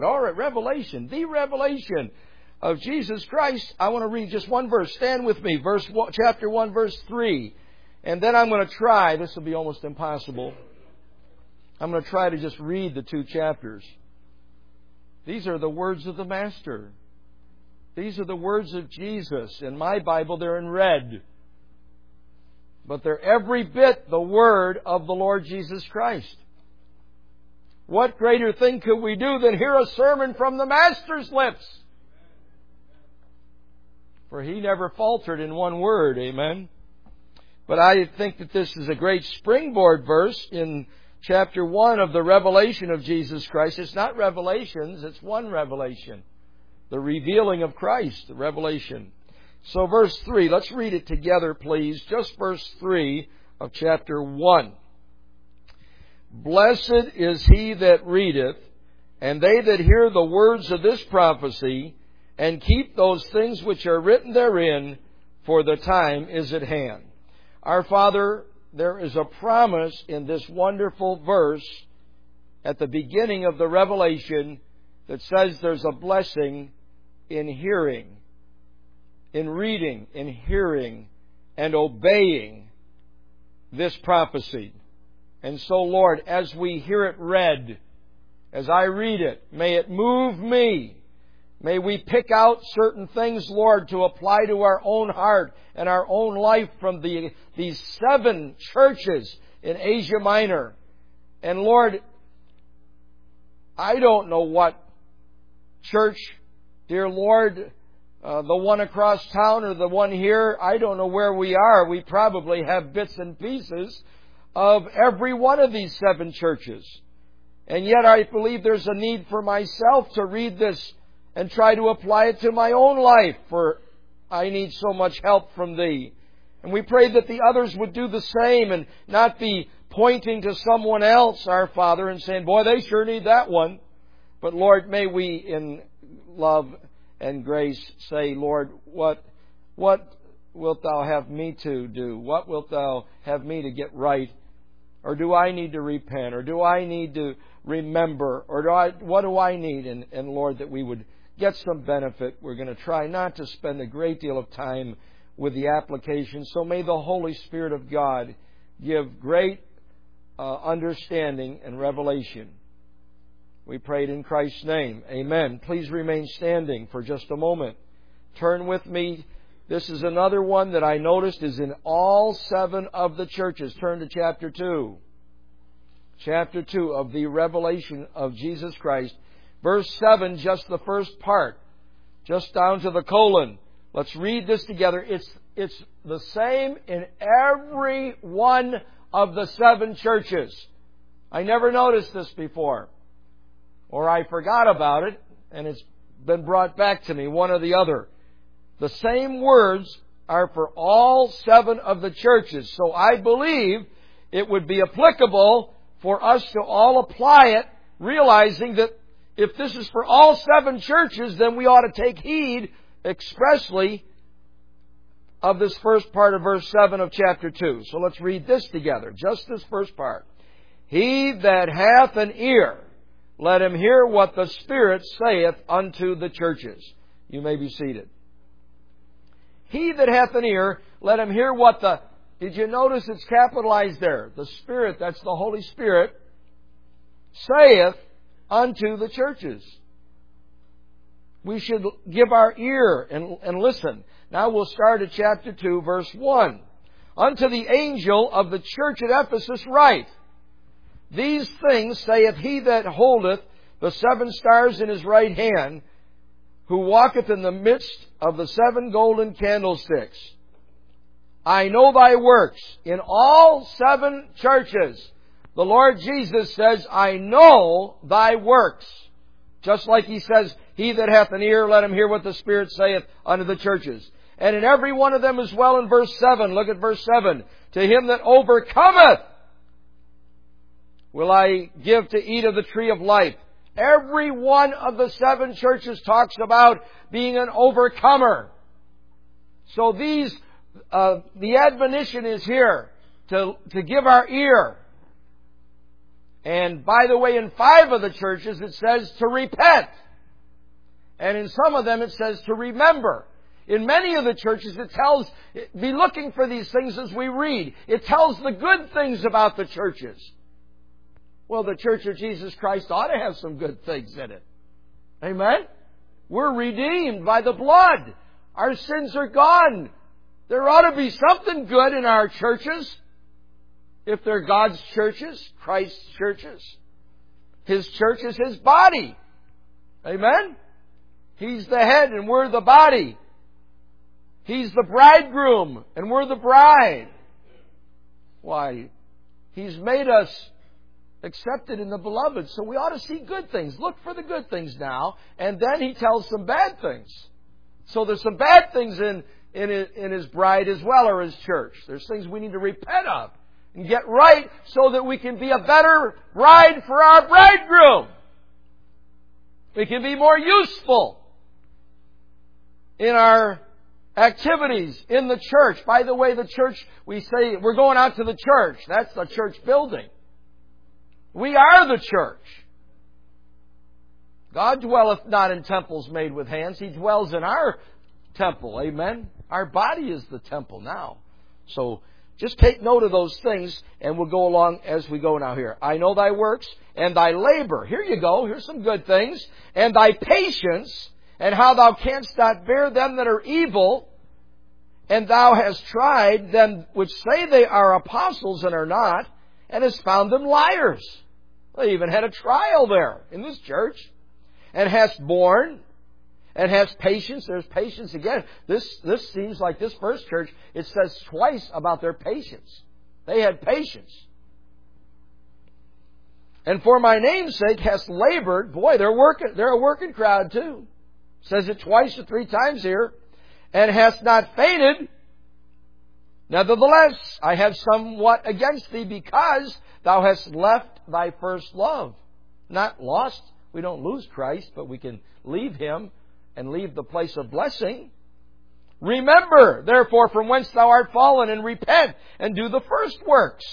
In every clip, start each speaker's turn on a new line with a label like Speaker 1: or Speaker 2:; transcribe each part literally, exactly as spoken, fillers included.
Speaker 1: All right, Revelation, the revelation of Jesus Christ. I want to read just one verse. Stand with me, verse one, chapter one, verse three. And then I'm going to try, this will be almost impossible, I'm going to try to just read the two chapters. These are the words of the Master. These are the words of Jesus. In my Bible, they're in red. But they're every bit the word of the Lord Jesus Christ. What greater thing could we do than hear a sermon from the Master's lips? For He never faltered in one word. Amen. But I think that this is a great springboard verse in chapter one of the revelation of Jesus Christ. It's not revelations, it's one revelation. The revealing of Christ, the revelation. So verse three, let's read it together, please. Just verse three of chapter one. Blessed is he that readeth, and they that hear the words of this prophecy, and keep those things which are written therein, for the time is at hand. Our Father, there is a promise in this wonderful verse at the beginning of the revelation that says there's a blessing in hearing, in reading, in hearing, and obeying this prophecy. And so, Lord, as we hear it read, as I read it, may it move me. May we pick out certain things, Lord, to apply to our own heart and our own life from the these seven churches in Asia Minor. And Lord, I don't know what church, dear Lord, uh, the one across town or the one here, I don't know where we are. We probably have bits and pieces of every one of these seven churches. And yet I believe there's a need for myself to read this and try to apply it to my own life, for I need so much help from Thee. And we pray that the others would do the same and not be pointing to someone else, our Father, and saying, boy, they sure need that one. But Lord, may we in love and grace say, Lord, what, what wilt Thou have me to do? What wilt Thou have me to get right? Or do I need to repent? Or do I need to remember? Or do I, what do I need? And, and Lord, that we would get some benefit. We're going to try not to spend a great deal of time with the application. So may the Holy Spirit of God give great uh, understanding and revelation. We pray it in Christ's name. Amen. Please remain standing for just a moment. Turn with me. This is another one that I noticed is in all seven of the churches. Turn to chapter two. Chapter two of the revelation of Jesus Christ. Verse seven, just the first part. Just down to the colon. Let's read this together. It's, it's the same in every one of the seven churches. I never noticed this before. Or I forgot about it, and it's been brought back to me, one or the other. The same words are for all seven of the churches. So I believe it would be applicable for us to all apply it, realizing that if this is for all seven churches, then we ought to take heed expressly of this first part of verse seven of chapter two. So let's read this together, just this first part. He that hath an ear, let him hear what the Spirit saith unto the churches. You may be seated. He that hath an ear, let him hear what the... Did you notice it's capitalized there? The Spirit, that's the Holy Spirit, saith unto the churches. We should give our ear and, and listen. Now we'll start at chapter two, verse one. Unto the angel of the church at Ephesus write, These things saith he that holdeth the seven stars in his right hand, who walketh in the midst of the seven golden candlesticks. I know thy works. In all seven churches, the Lord Jesus says, I know thy works. Just like He says, He that hath an ear, let him hear what the Spirit saith unto the churches. And in every one of them as well in verse seven, look at verse seven. To him that overcometh will I give to eat of the tree of life. Every one of the seven churches talks about being an overcomer. So these, uh, the admonition is here to, to give our ear. And by the way, in five of the churches it says to repent. And in some of them it says to remember. In many of the churches it tells, be looking for these things as we read. It tells the good things about the churches. Well, the Church of Jesus Christ ought to have some good things in it. Amen? We're redeemed by the blood. Our sins are gone. There ought to be something good in our churches. If they're God's churches, Christ's churches. His church is His body. Amen? He's the head and we're the body. He's the bridegroom and we're the bride. Why? He's made us accepted in the beloved, so we ought to see good things. Look for the good things now, and then He tells some bad things. So there's some bad things in, in, in His bride as well, or His church. There's things we need to repent of and get right so that we can be a better bride for our bridegroom. We can be more useful in our activities in the church. By the way, the church, we say we're going out to the church. That's the church building. We are the church. God dwelleth not in temples made with hands. He dwells in our temple. Amen? Our body is the temple now. So just take note of those things and we'll go along as we go now here. I know thy works and thy labor. Here you go. Here's some good things. And thy patience, and how thou canst not bear them that are evil. And thou hast tried them which say they are apostles and are not, and hast found them liars. They even had a trial there in this church. And hast borne, and hast patience. There's patience again. This, this seems like this first church, it says twice about their patience. They had patience. And for my name's sake hast labored. Boy, they're working, they're a working crowd too. Says it twice or three times here. And hast not fainted. Nevertheless, I have somewhat against thee, because thou hast left thy first love. Not lost. We don't lose Christ, but we can leave Him and leave the place of blessing. Remember, therefore, from whence thou art fallen, and repent, and do the first works.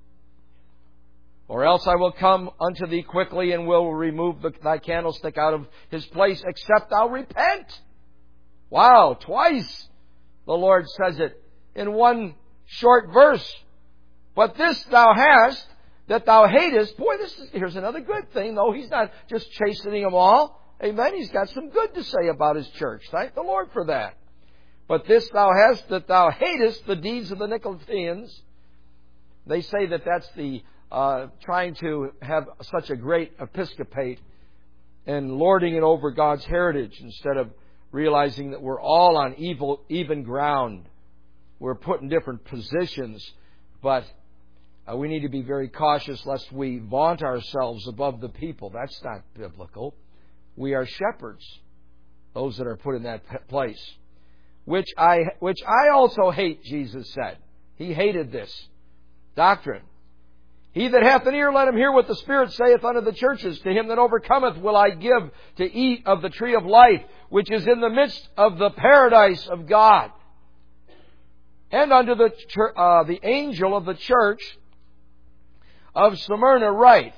Speaker 1: Or else I will come unto thee quickly, and will remove the, thy candlestick out of his place, except thou repent. Wow, twice the Lord says it in one short verse. But this thou hast, that thou hatest. Boy, this is, here's another good thing, though. He's not just chastening them all. Amen. He's got some good to say about His church. Thank the Lord for that. But this thou hast, that thou hatest the deeds of the Nicolaitans. They say that that's the uh, trying to have such a great episcopate and lording it over God's heritage, instead of realizing that we're all on evil, even ground. We're put in different positions, but uh, we need to be very cautious lest we vaunt ourselves above the people. That's not biblical. We are shepherds, those that are put in that place. Which I, which I also hate, Jesus said. He hated this doctrine. He that hath an ear, let him hear what the Spirit saith unto the churches. To him that overcometh will I give to eat of the tree of life, which is in the midst of the paradise of God. And unto the, uh, the angel of the church of Smyrna write,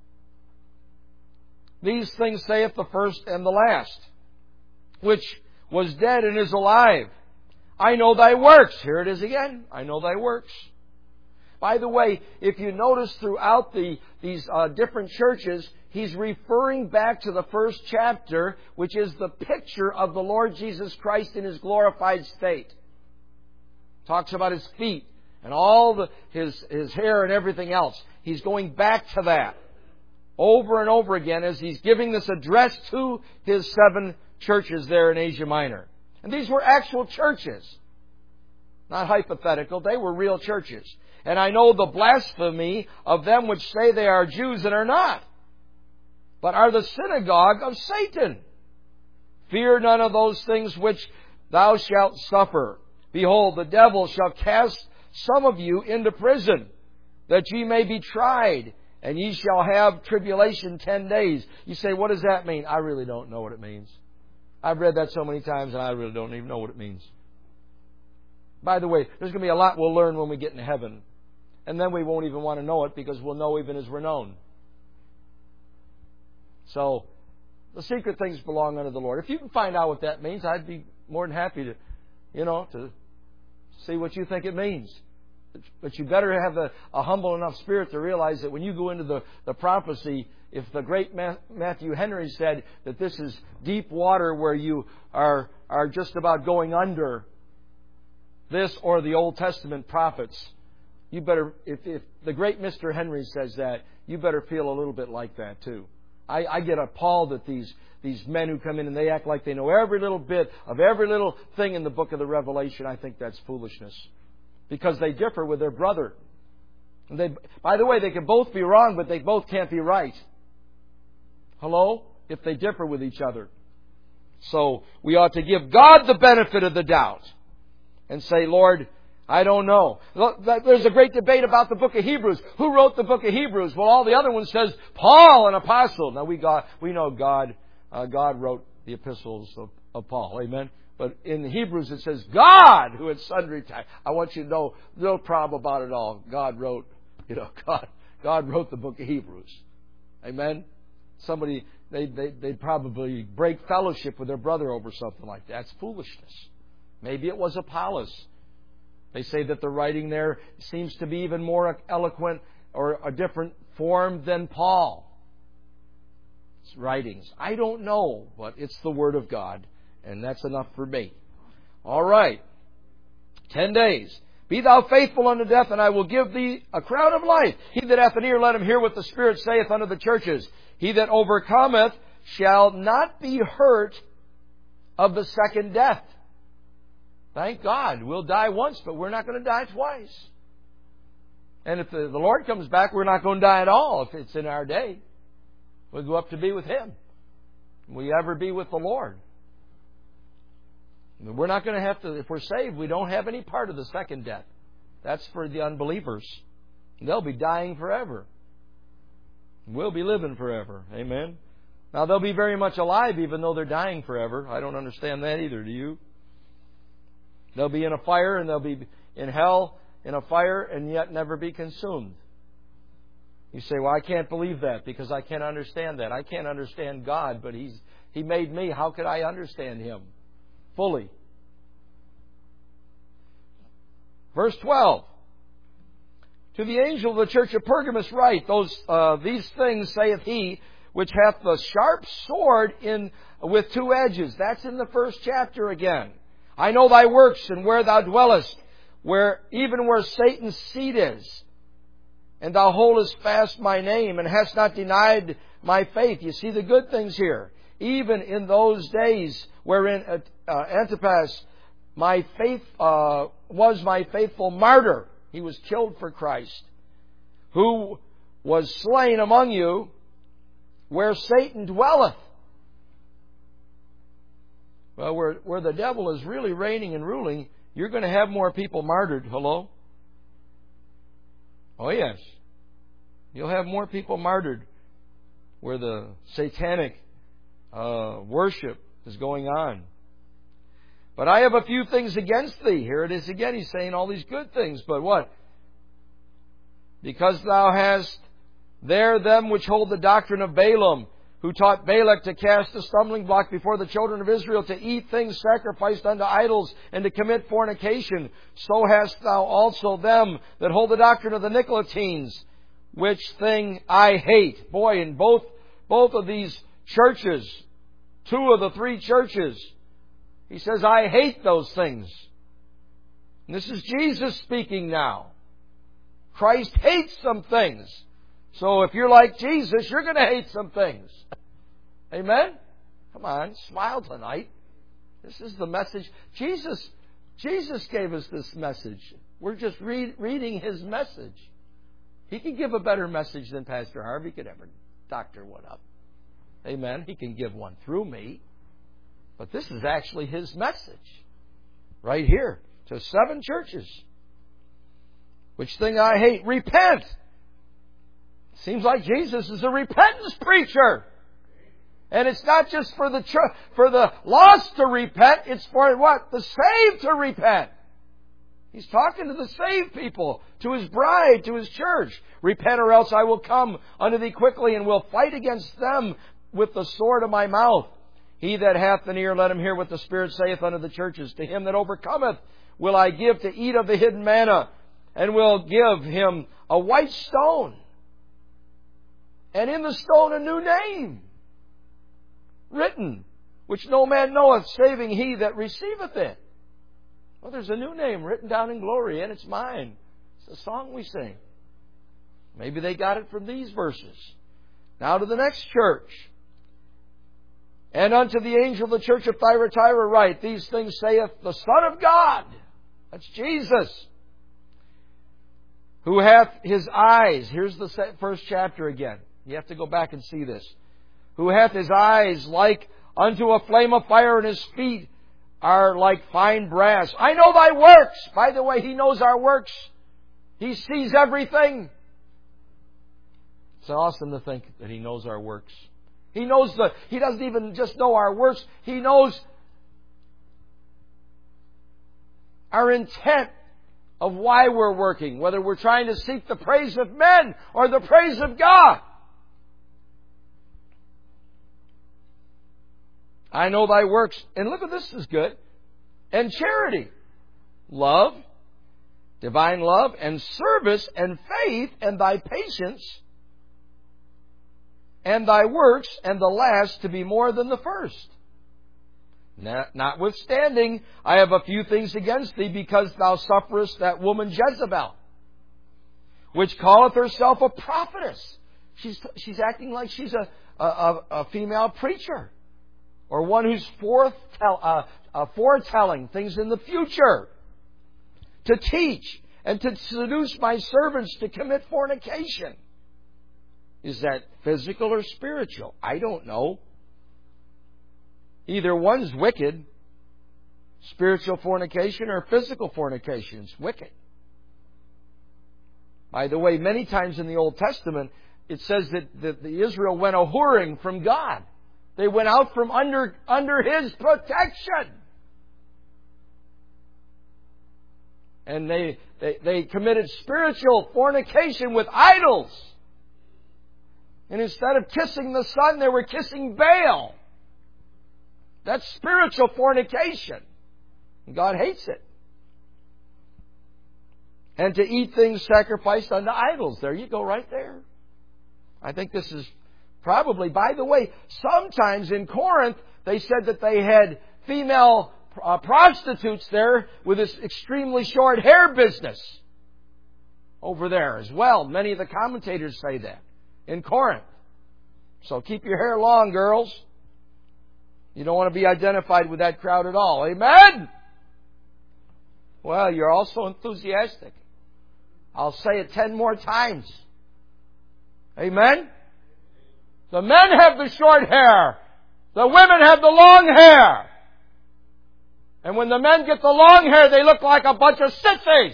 Speaker 1: these things saith the first and the last, which was dead and is alive. I know thy works. Here it is again. I know thy works. By the way, if you notice throughout the, these uh, different churches, he's referring back to the first chapter, which is the picture of the Lord Jesus Christ in His glorified state. Talks about His feet and all the, his, his hair and everything else. He's going back to that over and over again as he's giving this address to his seven churches there in Asia Minor. And these were actual churches. Not hypothetical. They were real churches. And I know the blasphemy of them which say they are Jews and are not, but are the synagogue of Satan. Fear none of those things which thou shalt suffer. Behold, the devil shall cast some of you into prison, that ye may be tried, and ye shall have tribulation ten days. You say, what does that mean? I really don't know what it means. I've read that so many times, and I really don't even know what it means. By the way, there's going to be a lot we'll learn when we get into heaven. And then we won't even want to know it, because we'll know even as we're known. So, the secret things belong unto the Lord. If you can find out what that means, I'd be more than happy to, you know, to see what you think it means. But you better have a, a humble enough spirit to realize that when you go into the, the prophecy, if the great Matthew Henry said that this is deep water where you are, are just about going under, this or the Old Testament prophets, you better, if, if the great Mister Henry says that, you better feel a little bit like that too. I, I get appalled at these, these men who come in and they act like they know every little bit of every little thing in the book of the Revelation. I think that's foolishness. Because they differ with their brother. And they, by the way, they can both be wrong, but they both can't be right. Hello? If they differ with each other. So we ought to give God the benefit of the doubt. And say, Lord, I don't know. There's a great debate about the book of Hebrews. Who wrote the book of Hebrews? Well, all the other ones says Paul, an apostle. Now we got, we know God, uh, God wrote the epistles of, of Paul. Amen. But in Hebrews it says God, who at sundry times. I want you to know, no problem about it all. God wrote, you know, God, God wrote the book of Hebrews. Amen. Somebody, they, they, they'd probably break fellowship with their brother over something like that. That's foolishness. Maybe it was Apollos. They say that the writing there seems to be even more eloquent or a different form than Paul's writings. I don't know, but it's the Word of God, and that's enough for me. All right. Ten days. Be thou faithful unto death, and I will give thee a crown of life. He that hath an ear, let him hear what the Spirit saith unto the churches. He that overcometh shall not be hurt of the second death. Thank God. We'll die once, but we're not going to die twice. And if the, the Lord comes back, we're not going to die at all if it's in our day. We'll go up to be with Him. Will you ever be with the Lord? We're not going to have to, if we're saved, we don't have any part of the second death. That's for the unbelievers. They'll be dying forever. We'll be living forever. Amen. Now, they'll be very much alive even though they're dying forever. I don't understand that either, do you? They'll be in a fire and they'll be in hell in a fire and yet never be consumed. You say, well, I can't believe that because I can't understand that. I can't understand God, but He's He made me. How could I understand Him fully? Verse twelve. To the angel of the church of Pergamos write, those uh, these things saith He which hath the sharp sword in with two edges. That's in the first chapter again. I know thy works and where thou dwellest, where even where Satan's seat is. And thou holdest fast my name and hast not denied my faith. You see the good things here. Even in those days wherein uh, Antipas, my faith, uh, was my faithful martyr. He was killed for Christ. Who was slain among you where Satan dwelleth. Well, where, where the devil is really reigning and ruling, you're going to have more people martyred. Hello? Oh, yes. You'll have more people martyred where the satanic uh, worship is going on. But I have a few things against thee. Here it is again. He's saying all these good things. But what? Because thou hast there them which hold the doctrine of Balaam, who taught Balak to cast a stumbling block before the children of Israel, to eat things sacrificed unto idols, and to commit fornication. So hast thou also them that hold the doctrine of the Nicolaitans, which thing I hate. Boy, in both, both of these churches, two of the three churches, he says, I hate those things. And this is Jesus speaking now. Christ hates some things. So if you're like Jesus, you're going to hate some things. Amen? Come on, smile tonight. This is the message. Jesus, Jesus gave us this message. We're just read, reading His message. He can give a better message than Pastor Harvey could ever doctor one up. Amen? He can give one through me. But this is actually His message. Right here. To seven churches. Which thing I hate? Repent! Seems like Jesus is a repentance preacher. And it's not just for the ch- for the lost to repent. It's for what? The saved to repent. He's talking to the saved people, to His bride, to His church. Repent or else I will come unto thee quickly and will fight against them with the sword of my mouth. He that hath an ear, let him hear what the Spirit saith unto the churches. To him that overcometh will I give to eat of the hidden manna, and will give him a white stone, and in the stone a new name written, which no man knoweth, saving he that receiveth it. Well, there's a new name written down in glory, and it's mine. It's a song we sing. Maybe they got it from these verses. Now to the next church. And unto the angel of the church of Thyatira write, these things saith the Son of God. That's Jesus. Who hath his eyes. Here's the first chapter again. You have to go back and see this. Who hath his eyes like unto a flame of fire, and his feet are like fine brass. I know thy works. By the way, He knows our works. He sees everything. It's awesome to think that He knows our works. He knows the, He doesn't even just know our works. He knows our intent of why we're working, whether we're trying to seek the praise of men or the praise of God. I know thy works. And look at this is good. And charity, love, divine love, and service, and faith, and thy patience, and thy works, and the last to be more than the first. Notwithstanding, I have a few things against thee, because thou sufferest that woman Jezebel, which calleth herself a prophetess. She's, she's acting like she's a, a, a female preacher, or one who's foretell, uh, uh, foretelling things in the future, to teach and to seduce my servants to commit fornication. Is that physical or spiritual? I don't know. Either one's wicked, spiritual fornication or physical fornication. It's wicked. By the way, many times in the Old Testament, it says that, that the Israel went a-whoring from God. They went out from under, under His protection. And they, they, they committed spiritual fornication with idols. And instead of kissing the sun, they were kissing Baal. That's spiritual fornication. And God hates it. And to eat things sacrificed unto idols. There you go, right there. I think this is probably, by the way, sometimes in Corinth, they said that they had female uh, prostitutes there with this extremely short hair business over there as well. Many of the commentators say that in Corinth. So keep your hair long, girls. You don't want to be identified with that crowd at all. Amen? Well, you're also enthusiastic. I'll say it ten more times. Amen? The men have the short hair. The women have the long hair. And when the men get the long hair, they look like a bunch of sissies.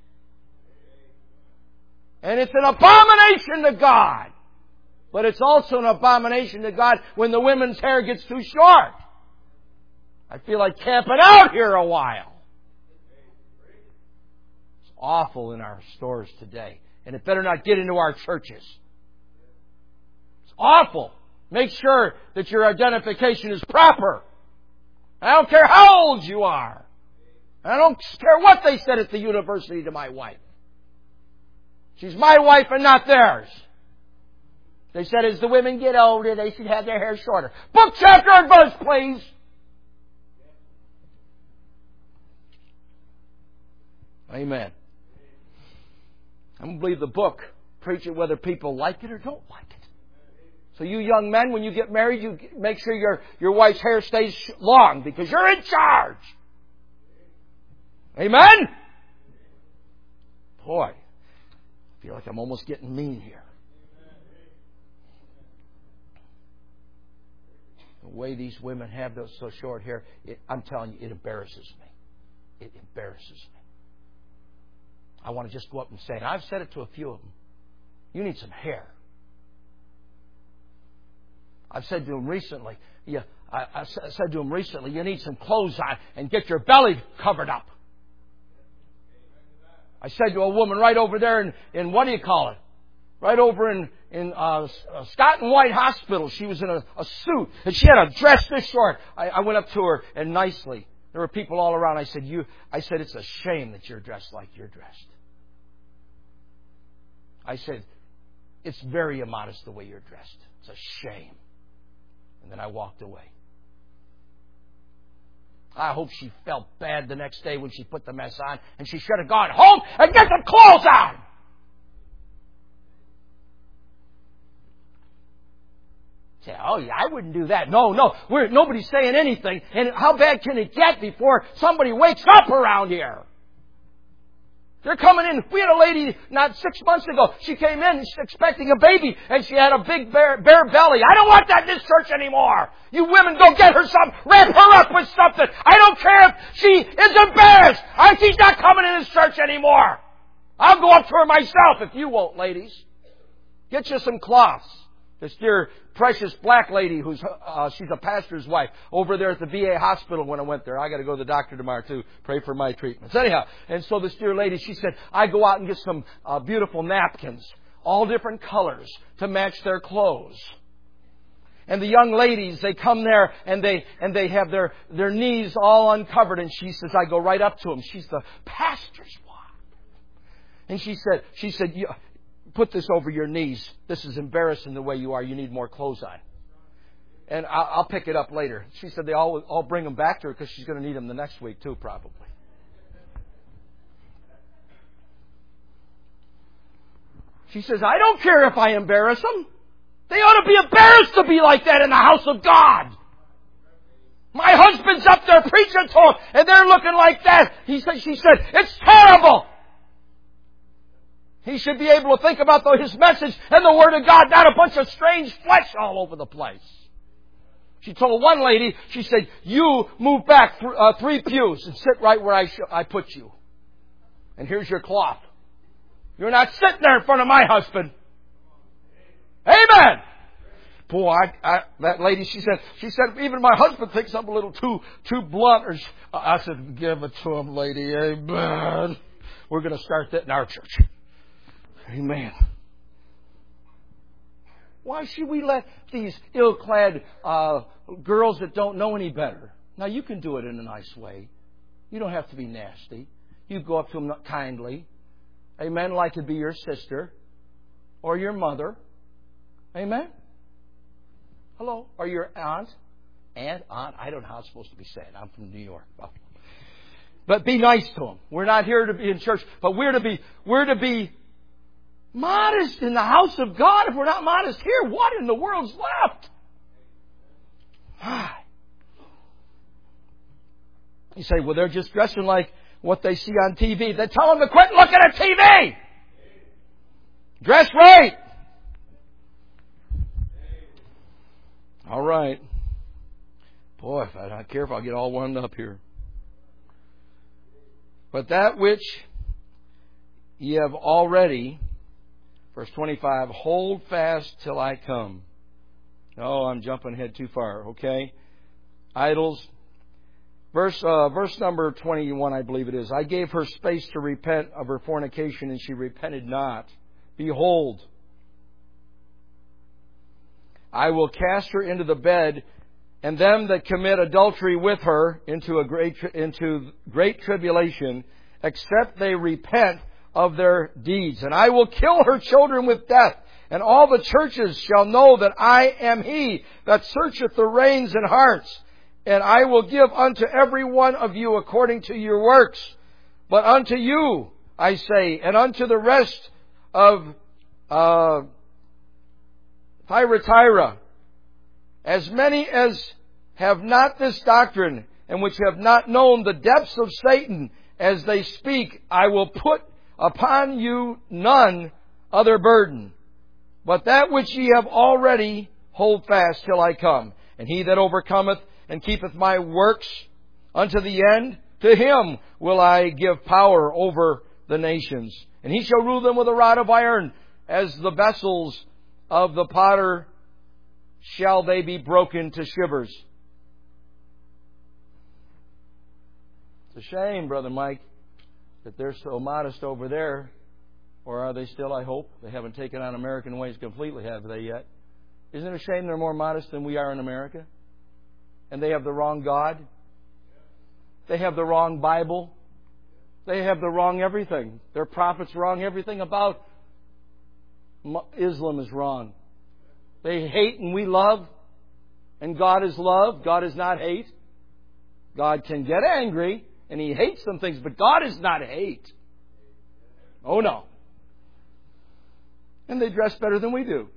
Speaker 1: And it's an abomination to God. But it's also an abomination to God when the women's hair gets too short. I feel like camping out here a while. It's awful in our stores today. And it better not get into our churches. It's awful. Make sure that your identification is proper. I don't care how old you are. I don't care what they said at the university to my wife. She's my wife and not theirs. They said as the women get older, they should have their hair shorter. Book, chapter, and verse, please. Amen. I'm going to believe the book. Preach it whether people like it or don't like it. So you young men, when you get married, you make sure your, your wife's hair stays long because you're in charge. Amen? Boy, I feel like I'm almost getting mean here. The way these women have those so short hair, it, I'm telling you, it embarrasses me. It embarrasses me. I want to just go up and say, and I've said it to a few of them, you need some hair. I've said to them recently, yeah, I, I said to them recently, you need some clothes on and get your belly covered up. I said to a woman right over there in, in what do you call it? Right over in, in uh, Scott and White Hospital, she was in a, a suit, and she had a dress this short. I, I went up to her, and nicely, there were people all around. I said, "You," I said, "it's a shame that you're dressed like you're dressed." I said, "It's very immodest the way you're dressed. It's a shame." And then I walked away. I hope she felt bad the next day when she put the mess on, and she should have gone home and get some clothes on. Say, "Oh, yeah, I wouldn't do that." No, no, we're, nobody's saying anything. And how bad can it get before somebody wakes up around here? They're coming in. We had a lady not six months ago. She came in expecting a baby, and she had a big bare, bare belly. "I don't want that in this church anymore. You women, go get her something. Wrap her up with something. I don't care if she is embarrassed. I, she's not coming in this church anymore. I'll go up to her myself if you won't, ladies. Get you some cloths." This dear, precious black lady who's, uh, she's a pastor's wife over there at the V A hospital when I went there. I got to go to the doctor tomorrow too. Pray for my treatments. Anyhow, and so this dear lady, she said, "I go out and get some uh, beautiful napkins, all different colors to match their clothes." And the young ladies, they come there and they, and they have their, their knees all uncovered. And she says, I go right up to them. She's the pastor's wife. And she said, she said, "You, put this over your knees. This is embarrassing the way you are. You need more clothes on." And I'll, I'll pick it up later. She said they all, all bring them back to her because she's going to need them the next week too, probably. She says, "I don't care if I embarrass them. They ought to be embarrassed to be like that in the house of God. My husband's up there preaching to them, and they're looking like that." He said, she said, "It's terrible." He should be able to think about the, his message and the Word of God, not a bunch of strange flesh all over the place. She told one lady, she said, "You move back th- uh, three pews and sit right where I, sh- I put you. And here's your cloth. You're not sitting there in front of my husband." Amen. Boy, I, I, that lady, she said, she said, "Even my husband thinks I'm a little too, too blunt." Or she, I said, "Give it to him, lady. Amen. We're going to start that in our church." Amen. Why should we let these ill-clad uh, girls that don't know any better? Now, you can do it in a nice way. You don't have to be nasty. You go up to them kindly. Amen. Like it'd be your sister or your mother. Amen. Hello. Or your aunt. Aunt, aunt. I don't know how it's supposed to be said. I'm from New York. But be nice to them. We're not here to be in church, but we're to be, we're to be modest in the house of God. If we're not modest here, what in the world's left? My. You say, "Well, they're just dressing like what they see on T V." Then tell them to quit looking at T V. Dress right. All right. Boy, if I'm not careful, I'll get all wound up here. "But that which ye have already," verse twenty-five, "hold fast till I come." Oh, I'm jumping ahead too far. Okay. Idols. Verse, uh, verse number twenty-one, I believe it is. "I gave her space to repent of her fornication, and she repented not. Behold, I will cast her into the bed, and them that commit adultery with her into a great, into great tribulation, except they repent of their deeds. And I will kill her children with death, and all the churches shall know that I am He that searcheth the reins and hearts. And I will give unto every one of you according to your works. But unto you, I say, and unto the rest of uh, Thyatira, as many as have not this doctrine, and which have not known the depths of Satan, as they speak, I will put upon you none other burden, but that which ye have already hold fast till I come. And he that overcometh and keepeth my works unto the end, to him will I give power over the nations. And he shall rule them with a rod of iron, as the vessels of the potter shall they be broken to shivers. It's a shame, Brother Mike, that they're so modest over there. Or are they still, I hope? They haven't taken on American ways completely, have they yet? Isn't it a shame they're more modest than we are in America? And they have the wrong God. They have the wrong Bible. They have the wrong everything. Their prophets wrong everything about Islam is wrong. They hate and we love. And God is love. God is not hate. God can get angry and He hates some things, but God is not hate. Oh no. And they dress better than we do.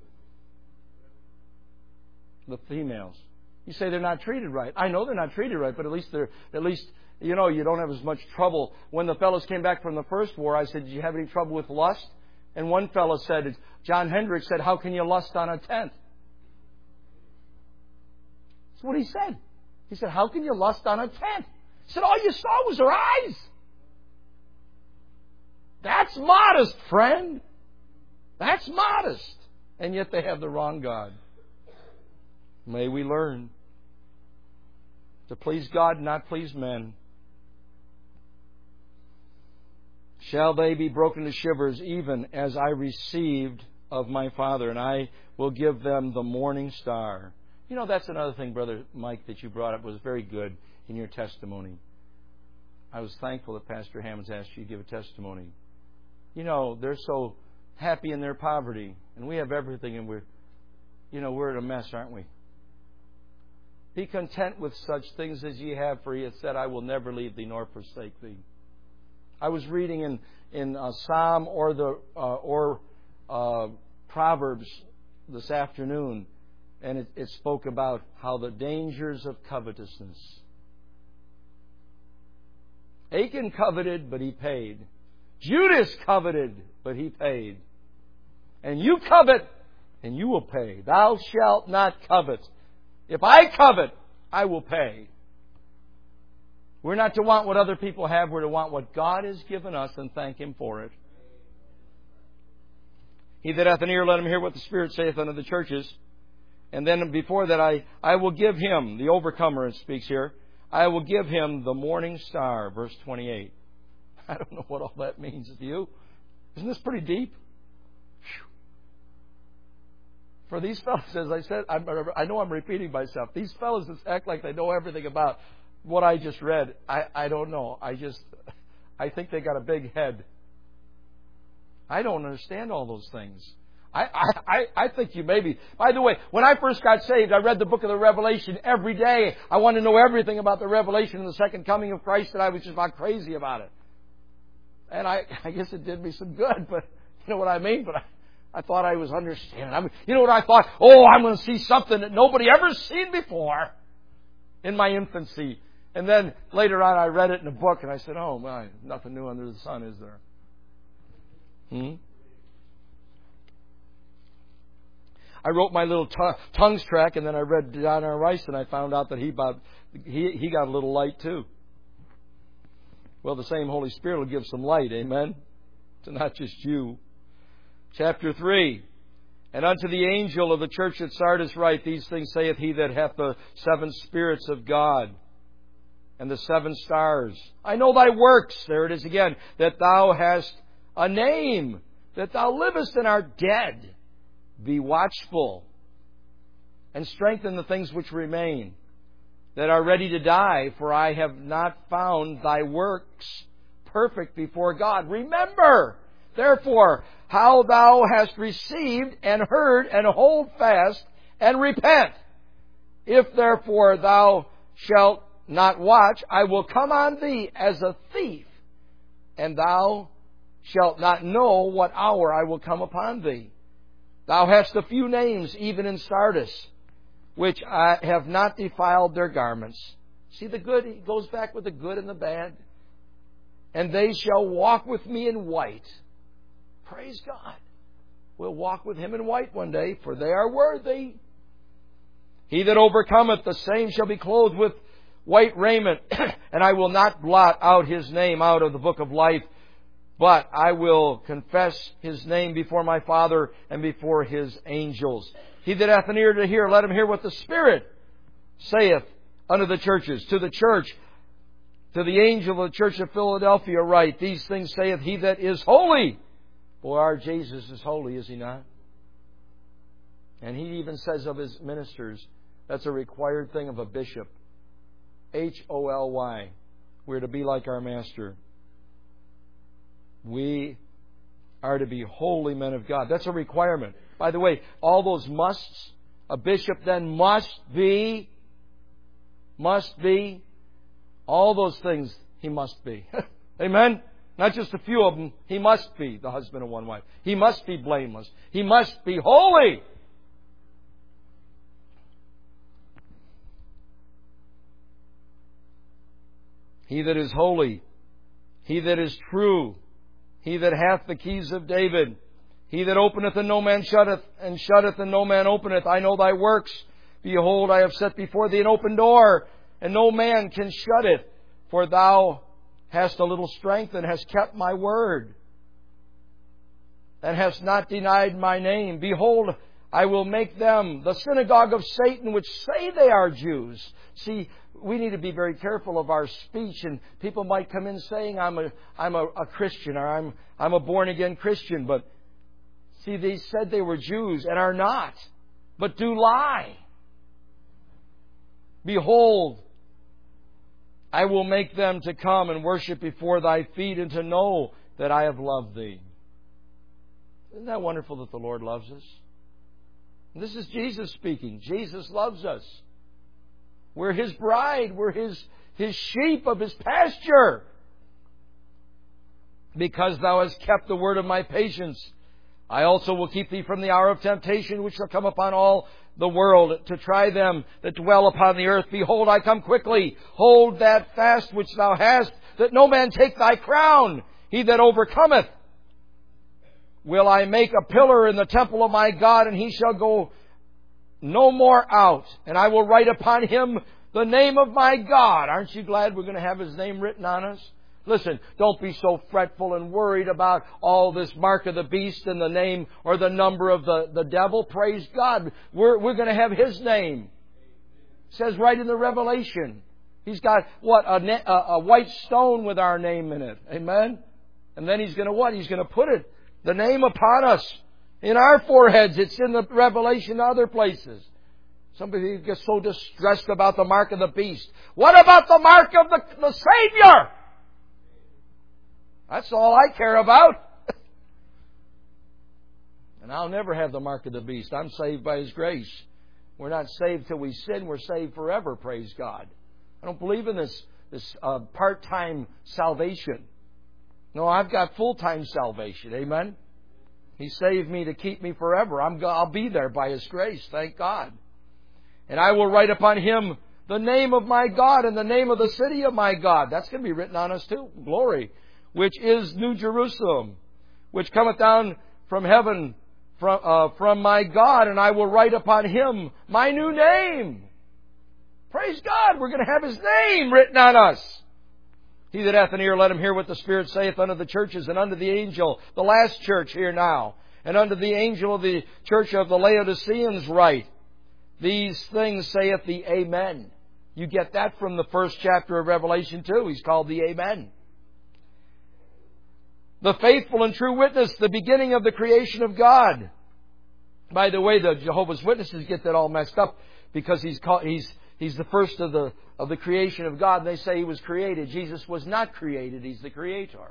Speaker 1: The females. You say they're not treated right. I know they're not treated right, but at least they're, at least, you know, you don't have as much trouble. When the fellows came back from the first war, I said, did you have any trouble with lust? And one fellow said, John Hendricks said, how can you lust on a tent? That's what he said. He said, how can you lust on a tent? He said, all you saw was her eyes. That's modest, friend. That's modest. And yet they have the wrong God. May we learn to please God, not please men. Shall they be broken to shivers, even as I received of my Father, and I will give them the morning star. You know, that's another thing, Brother Mike, that you brought up was very good in your testimony. I was thankful that Pastor Hammonds asked you to give a testimony. You know, they're so happy in their poverty, and we have everything, and we're, you know, we're in a mess, aren't we? Be content with such things as ye have, for He hath said, I will never leave thee nor forsake thee. I was reading in in uh, Psalm or the uh, or uh, Proverbs this afternoon, and it, it spoke about how the dangers of covetousness. Achan coveted, but he paid. Judas coveted, but he paid. And you covet, and you will pay. Thou shalt not covet. If I covet, I will pay. We're not to want what other people have. We're to want what God has given us and thank Him for it. He that hath an ear, let him hear what the Spirit saith unto the churches. And then before that, I, I will give him, the overcomer it speaks here, I will give him the morning star, verse twenty-eight. I don't know what all that means to you. Isn't this pretty deep? Whew. For these fellows, as I said, I'm, I know I'm repeating myself. These fellows that act like they know everything about what I just read, I, I don't know. I just, I think they got a big head. I don't understand all those things. I, I, I think you maybe... By the way, when I first got saved, I read the book of the Revelation every day. I wanted to know everything about the Revelation and the second coming of Christ, and I was just about crazy about it. And I, I guess it did me some good, but you know what I mean? But I, I thought I was understanding. I mean, you know what I thought? Oh, I'm going to see something that nobody ever seen before in my infancy. And then later on, I read it in a book, and I said, oh, my, nothing new under the sun, is there? Hmm? I wrote my little t- tongues track, and then I read John R. Rice, and I found out that he about he he got a little light too. Well, the same Holy Spirit will give some light, amen, to not just you. Chapter three. And unto the angel of the church at Sardis write, these things saith he that hath the seven spirits of God and the seven stars. I know thy works, there it is again, that thou hast a name, that thou livest and art dead. Be watchful and strengthen the things which remain, that are ready to die, for I have not found thy works perfect before God. Remember, therefore, how thou hast received and heard, and hold fast and repent. If therefore thou shalt not watch, I will come on thee as a thief, and thou shalt not know what hour I will come upon thee. Thou hast a few names, even in Sardis, which I have not defiled their garments. See the good? He goes back with the good and the bad. And they shall walk with me in white. Praise God. We'll walk with Him in white one day, for they are worthy. He that overcometh, the same shall be clothed with white raiment, and I will not blot out his name out of the book of life, but I will confess His name before my Father and before His angels. He that hath an ear to hear, let him hear what the Spirit saith unto the churches. To the church, to the angel of the church of Philadelphia write, these things saith He that is holy, Boy, our Jesus is holy, is He not? And He even says of His ministers, that's a required thing of a bishop. H O L Y. We're to be like our Master. We are to be holy men of God. That's a requirement. By the way, all those musts, a bishop then must be, must be, all those things he must be. Amen? Not just a few of them. He must be the husband of one wife. He must be blameless. He must be holy. He that is holy, he that is true, he that hath the keys of David, he that openeth and no man shutteth, and shutteth and no man openeth. I know thy works. Behold, I have set before thee an open door, and no man can shut it. For thou hast a little strength, and hast kept my word, and hast not denied my name. Behold, I will make them the synagogue of Satan, which say they are Jews. See, we need to be very careful of our speech, and people might come in saying, I'm a, I'm a, a Christian, or I'm, I'm a born-again Christian. But see, they said they were Jews and are not, but do lie. Behold, I will make them to come and worship before thy feet, and to know that I have loved thee. Isn't that wonderful that the Lord loves us? And this is Jesus speaking. Jesus loves us. We're His bride. We're His, His sheep of His pasture. Because thou hast kept the word of my patience, I also will keep thee from the hour of temptation, which shall come upon all the world, to try them that dwell upon the earth. Behold, I come quickly. Hold that fast which thou hast, that no man take thy crown. He that overcometh will I make a pillar in the temple of my God, and he shall go no more out. And I will write upon him the name of my God. Aren't you glad we're going to have His name written on us? Listen, don't be so fretful and worried about all this mark of the beast and the name or the number of the, the devil. Praise God. We're, we're going to have His name. It says right in the Revelation. He's got, what, a, a, a white stone with our name in it. Amen? And then He's going to what? He's going to put it, the name upon us. In our foreheads. It's in the Revelation and other places. Somebody gets so distressed about the mark of the beast. What about the mark of the, the Savior? That's all I care about. And I'll never have the mark of the beast. I'm saved by His grace. We're not saved till we sin. We're saved forever, praise God. I don't believe in this, this uh, part-time salvation. No, I've got full-time salvation. Amen? He saved me to keep me forever. I'm, I'll be there by His grace. Thank God. And I will write upon him the name of my God and the name of the city of my God. That's going to be written on us too. Glory. Which is New Jerusalem, which cometh down from heaven from, uh, from my God. And I will write upon him my new name. Praise God. We're going to have His name written on us. He that hath an ear, let him hear what the Spirit saith unto the churches, and unto the angel, the last church here now, and unto the angel of the church of the Laodiceans write, these things saith the Amen. You get that from the first chapter of Revelation too. He's called the Amen. The faithful and true witness, the beginning of the creation of God. By the way, the Jehovah's Witnesses get that all messed up because he's called, he's He's the first of the of the creation of God. They say He was created. Jesus was not created. He's the Creator.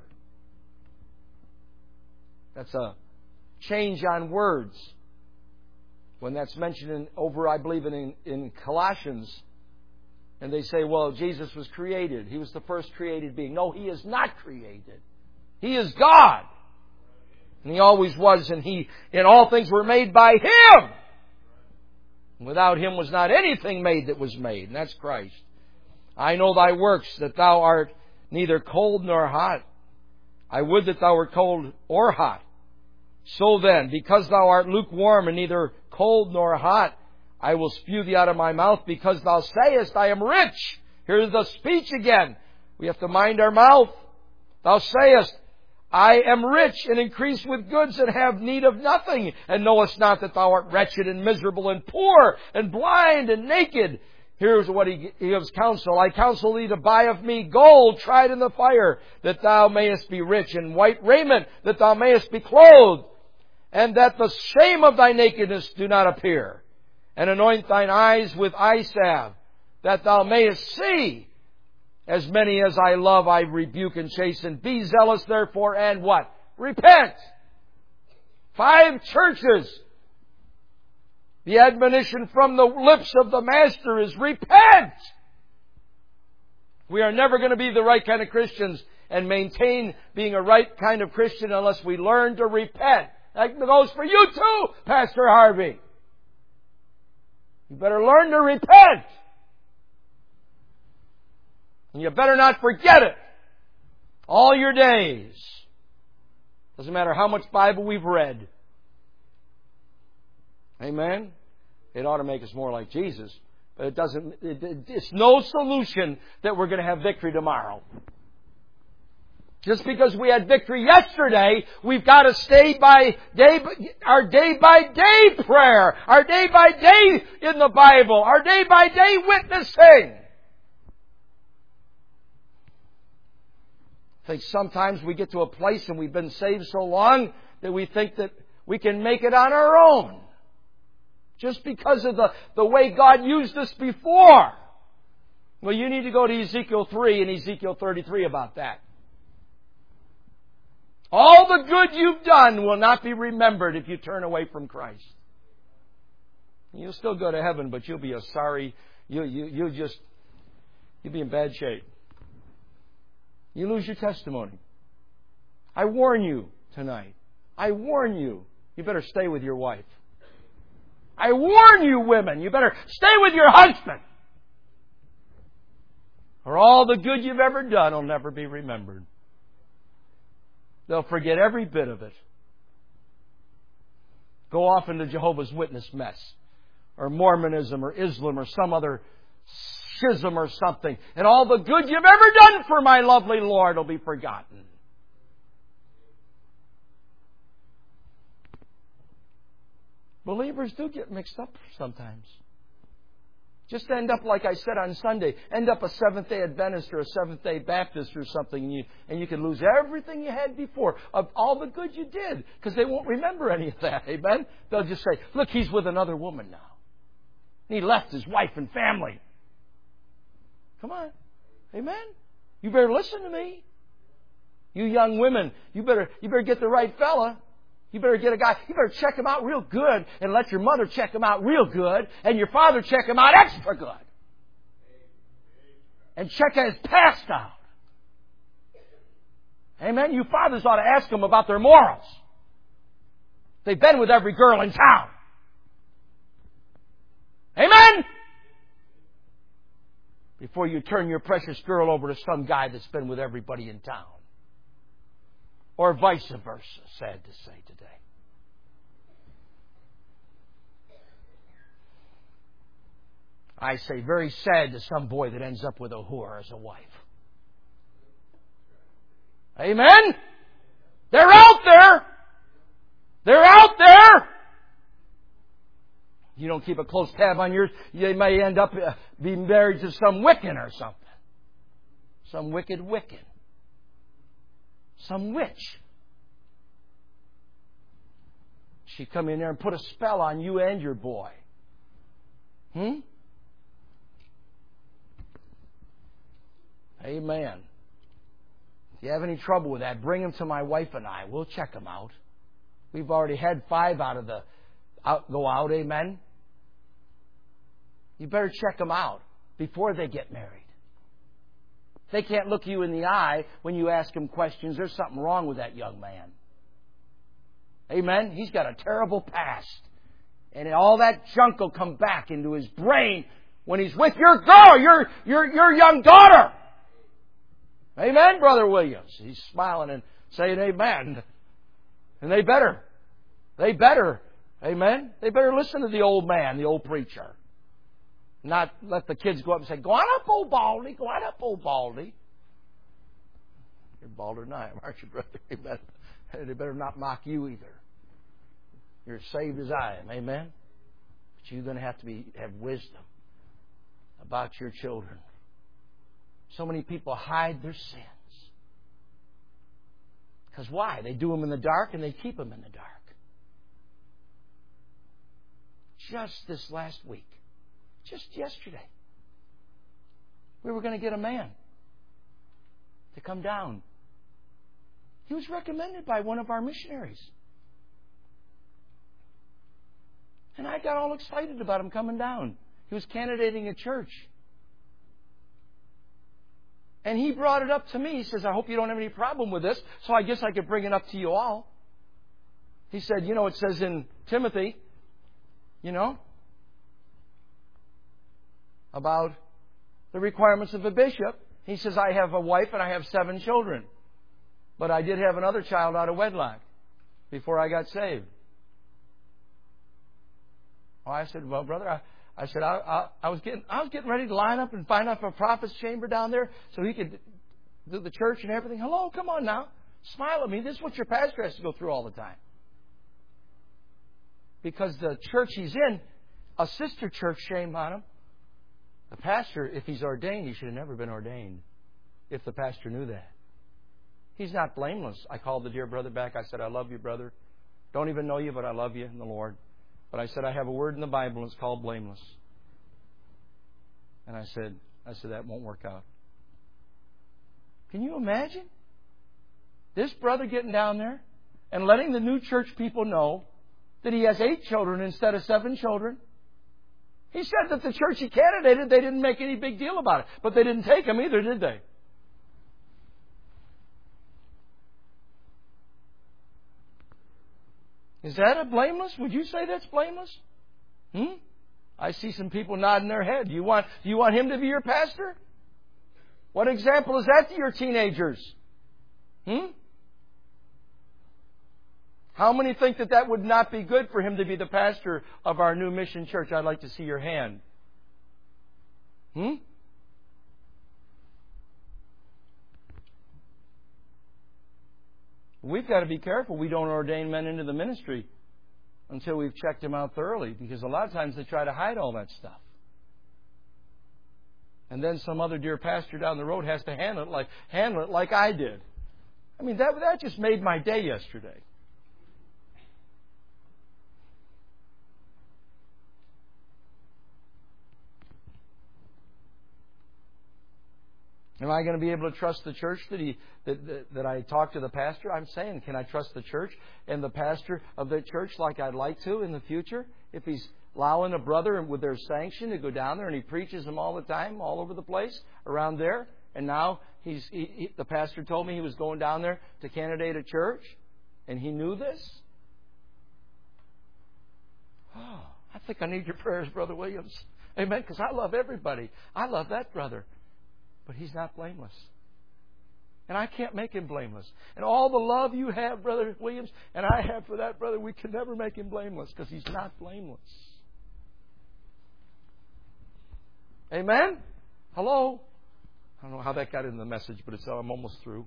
Speaker 1: That's a change on words. When that's mentioned in, over, I believe, in, in Colossians, and they say, well, Jesus was created. He was the first created being. No, He is not created. He is God. And He always was, and He, and all things were made by Him. Without Him was not anything made that was made, and that's Christ. I know thy works, that thou art neither cold nor hot. I would that thou wert cold or hot. So then, because thou art lukewarm and neither cold nor hot, I will spew thee out of my mouth, because thou sayest, I am rich. Here's the speech again. We have to mind our mouth. Thou sayest, I am rich and increase with goods and have need of nothing, and knowest not that thou art wretched and miserable and poor and blind and naked. Here's what he gives counsel. I counsel thee to buy of me gold tried in the fire, that thou mayest be rich, and white raiment, that thou mayest be clothed, and that the shame of thy nakedness do not appear. And anoint thine eyes with eye salve, that thou mayest see. As many as I love, I rebuke and chasten. Be zealous therefore, and what? Repent. Five churches. The admonition from the lips of the Master is repent. We are never going to be the right kind of Christians and maintain being a right kind of Christian unless we learn to repent. That goes for you too, Pastor Harvey. You better learn to repent. And you better not forget it all your days. Doesn't matter how much Bible we've read. Amen? It ought to make us more like Jesus. But it doesn't, it, it, it's no solution that we're going to have victory tomorrow. Just because we had victory yesterday, we've got to stay by day, our day by day prayer, our day by day in the Bible, our day by day witnessing. I think sometimes we get to a place and we've been saved so long that we think that we can make it on our own. Just because of the, the way God used us before. Well, you need to go to Ezekiel three and Ezekiel thirty-three about that. All the good you've done will not be remembered if you turn away from Christ. You'll still go to heaven, but you'll be a sorry, you, you, you'll just, you'll be in bad shape. You lose your testimony. I warn you tonight. I warn you. You better stay with your wife. I warn you, women. You better stay with your husband. Or all the good you've ever done will never be remembered. They'll forget every bit of it. Go off into Jehovah's Witness mess. Or Mormonism or Islam or some other schism or something. And all the good you've ever done for my lovely Lord will be forgotten. Believers do get mixed up sometimes. Just end up, like I said on Sunday, end up a Seventh-day Adventist or a Seventh-day Baptist or something, and you, and you can lose everything you had before of all the good you did, because they won't remember any of that. Amen? They'll just say, look, he's with another woman now. He left his wife and family. Come on. Amen? You better listen to me. You young women, you better, you better get the right fella. You better get a guy, you better check him out real good and let your mother check him out real good and your father check him out extra good. And check his past out. Amen? You fathers ought to ask them about their morals. They've been with every girl in town. Amen? Before you turn your precious girl over to some guy that's been with everybody in town. Or vice versa, sad to say today. I say very sad to some boy that ends up with a whore as a wife. Amen? They're out there. They're out there. You don't keep a close tab on yours, you may end up uh, being married to some Wiccan or something. Some wicked Wiccan. Some witch. She come in there and put a spell on you and your boy. Hmm? Amen. If you have any trouble with that, bring him to my wife and I. We'll check him out. We've already had five out of the out, go out. Amen. You better check them out before they get married. They can't look you in the eye when you ask them questions. There's something wrong with that young man. Amen? He's got a terrible past. And all that junk will come back into his brain when he's with your girl, your, your, your young daughter. Amen, Brother Williams? He's smiling and saying amen. And they better. They better. Amen? They better listen to the old man, the old preacher. Not let the kids go up and say, go on up, old Baldy. Go on up, old Baldy. You're balder than I am, aren't you, brother? Amen. They better not mock you either. You're as saved as I am. Amen? But you're going to have to be have wisdom. about your children. So many people hide their sins. Because why? They do them in the dark and they keep them in the dark. Just this last week, just yesterday, we were going to get a man to come down. He was recommended by one of our missionaries. And I got all excited about him coming down. He was candidating a church. And he brought it up to me. He says, I hope you don't have any problem with this, so I guess I could bring it up to you all. He said, you know, it says in Timothy, you know, about the requirements of a bishop. He says, I have a wife and I have seven children. But I did have another child out of wedlock before I got saved. Oh, I said, well, brother, I, I said, I, I, I was getting I was getting ready to line up and find out a prophet's chamber down there so he could do the church and everything. Hello, come on now. Smile at me. This is what your pastor has to go through all the time. Because the church he's in, a sister church, shame on him. The pastor, if he's ordained, he should have never been ordained. If the pastor knew that. He's not blameless. I called the dear brother back. I said, I love you, brother. Don't even know you, but I love you in the Lord. But I said, I have a word in the Bible, and it's called blameless. And I said, I said, that won't work out. Can you imagine? This brother getting down there and letting the new church people know that he has eight children instead of seven children. He said that the church he candidated, they didn't make any big deal about it. But they didn't take him either, did they? Is that a blameless? Would you say that's blameless? Hmm? I see some people nodding their head. Do you want, do you want him to be your pastor? What example is that to your teenagers? Hmm? How many think that that would not be good for him to be the pastor of our new mission church? I'd like to see your hand. Hmm? We've got to be careful we don't ordain men into the ministry until we've checked them out thoroughly, because a lot of times they try to hide all that stuff. And then some other dear pastor down the road has to handle it like handle it like I did. I mean, that that just made my day yesterday. Am I going to be able to trust the church that he that, that that I talk to the pastor? I'm saying, can I trust the church and the pastor of that church like I'd like to in the future? If he's allowing a brother with their sanction to go down there and he preaches them all the time, all over the place around there, and now he's he, he, the pastor told me he was going down there to candidate a church, and he knew this. Oh, I think I need your prayers, Brother Williams. Amen. Because I love everybody. I love that brother. But he's not blameless. And I can't make him blameless. And all the love you have, Brother Williams, and I have for that brother, we can never make him blameless because he's not blameless. Amen? Hello? I don't know how that got in the message, but it's I'm almost through.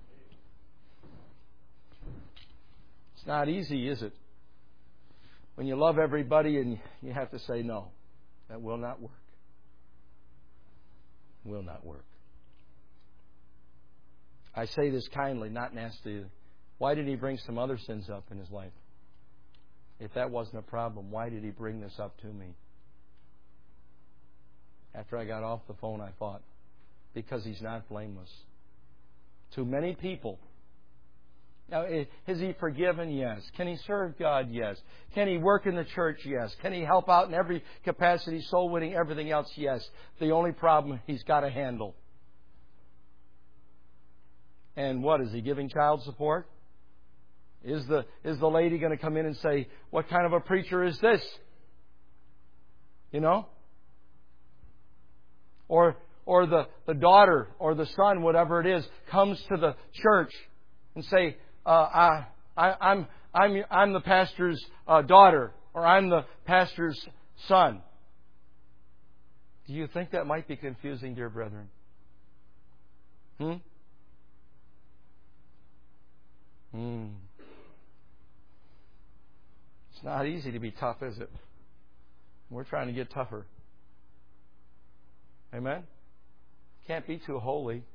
Speaker 1: It's not easy, is it? When you love everybody and you have to say no. That will not work. Will not work. I say this kindly, not nasty. Why did he bring some other sins up in his life? If that wasn't a problem, why did he bring this up to me? After I got off the phone, I thought, because he's not blameless. To many people. Now, is he forgiven? Yes. Can he serve God? Yes. Can he work in the church? Yes. Can he help out in every capacity, soul winning, everything else? Yes. The only problem he's got to handle. And what, is he giving child support? Is the is the lady going to come in and say, what kind of a preacher is this? You know? Or or the, the daughter or the son, whatever it is, comes to the church and say, uh, I, I, I'm I'm I'm the pastor's uh, daughter, or I'm the pastor's son. Do you think that might be confusing, dear brethren? Hmm? Hmm. It's not easy to be tough, is it? We're trying to get tougher. Amen? Can't be too holy.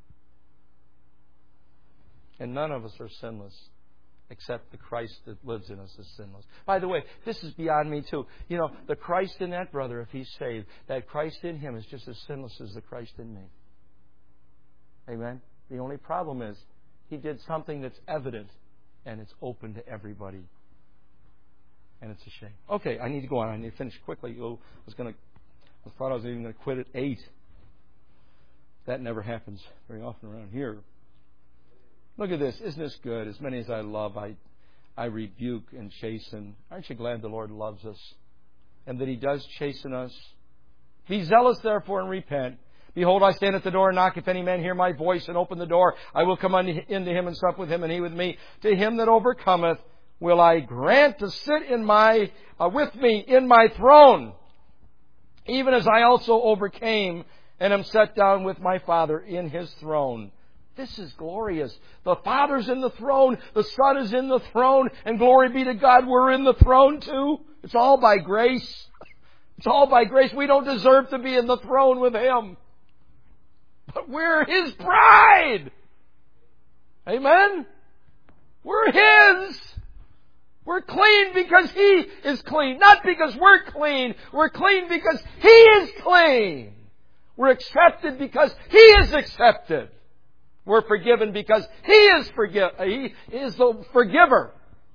Speaker 1: And none of us are sinless, except the Christ that lives in us is sinless. By the way, this is beyond me too. You know, the Christ in that brother, if he's saved, that Christ in him is just as sinless as the Christ in me. Amen? The only problem is, he did something that's evident, and it's open to everybody. And it's a shame. Okay, I need to go on. I need to finish quickly. Oh, I was going to, I thought I was even going to quit at eight. That never happens very often around here. Look at this. Isn't this good? As many as I love, I, I rebuke and chasten. Aren't you glad the Lord loves us? And that He does chasten us? Be zealous, therefore, and repent. Behold, I stand at the door and knock. If any man hear my voice and open the door, I will come unto, into him and sup with him and he with me. To him that overcometh will I grant to sit in my uh, with me in my throne, even as I also overcame and am set down with my Father in His throne. This is glorious. The Father's in the throne, the Son is in the throne, and glory be to God, we're in the throne too. It's all by grace. It's all by grace. We don't deserve to be in the throne with Him. But we're His bride. Amen? We're His. We're clean because He is clean. Not because we're clean. We're clean because He is clean. We're accepted because He is accepted. We're forgiven because He is forgive. He is the forgiver.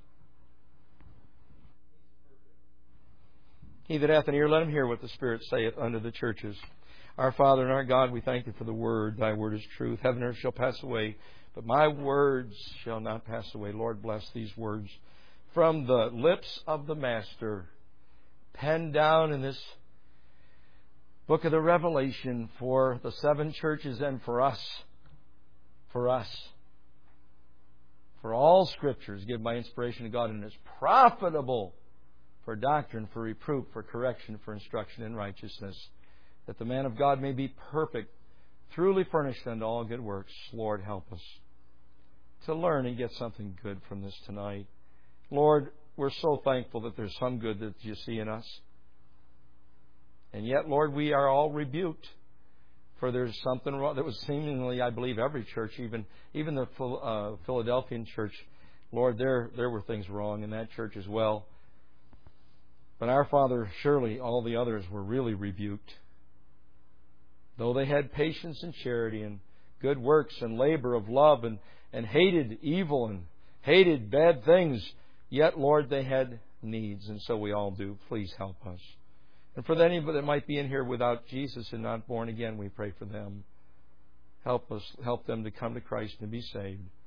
Speaker 1: He that hath an ear, let him hear what the Spirit saith unto the churches. Our Father and our God, we thank Thee for the Word. Thy Word is truth. Heaven and earth shall pass away, but my words shall not pass away. Lord, bless these words from the lips of the Master, penned down in this book of the Revelation for the seven churches and for us. For us. For all Scriptures give by inspiration of God and is profitable for doctrine, for reproof, for correction, for instruction in righteousness, that the man of God may be perfect, truly furnished unto all good works. Lord, help us to learn and get something good from this tonight. Lord, we're so thankful that there's some good that You see in us. And yet, Lord, we are all rebuked. For there's something wrong. That was seemingly, I believe, every church, even even the uh, Philadelphian church. Lord, there there were things wrong in that church as well. But our Father, surely all the others were really rebuked. Though they had patience and charity and good works and labor of love and, and hated evil and hated bad things, yet, Lord, they had needs, and so we all do. Please help us. And for anybody that might be in here without Jesus and not born again, we pray for them. Help us, help them to come to Christ and be saved.